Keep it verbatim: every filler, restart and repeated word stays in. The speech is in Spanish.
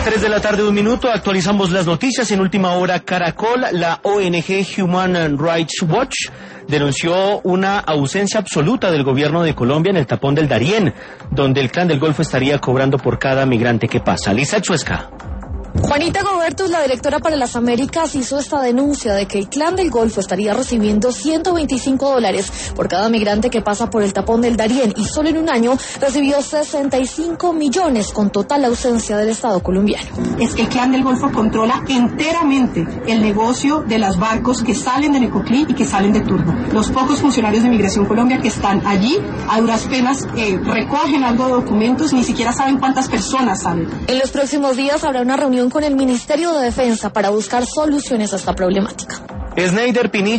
tres de la tarde, un minuto, actualizamos las noticias. En última hora, Caracol, la O N G Human Rights Watch denunció una ausencia absoluta del gobierno de Colombia en el tapón del Darién, donde el Clan del Golfo estaría cobrando por cada migrante que pasa. Lisa Chuesca. Juanita Gobertus, la directora para las Américas, hizo esta denuncia de que el Clan del Golfo estaría recibiendo ciento veinticinco dólares por cada migrante que pasa por el tapón del Darién y solo en un año recibió sesenta y cinco millones con total ausencia del Estado colombiano. Es que el Clan del Golfo controla enteramente el negocio de los barcos que salen de Necoclí y que salen de Turbo. Los pocos funcionarios de Migración Colombia que están allí, a duras penas, eh, recogen algo de documentos, ni siquiera saben cuántas personas salen. En los próximos días habrá una reunión con el Ministerio de Defensa para buscar soluciones a esta problemática. Snyder Pinilla.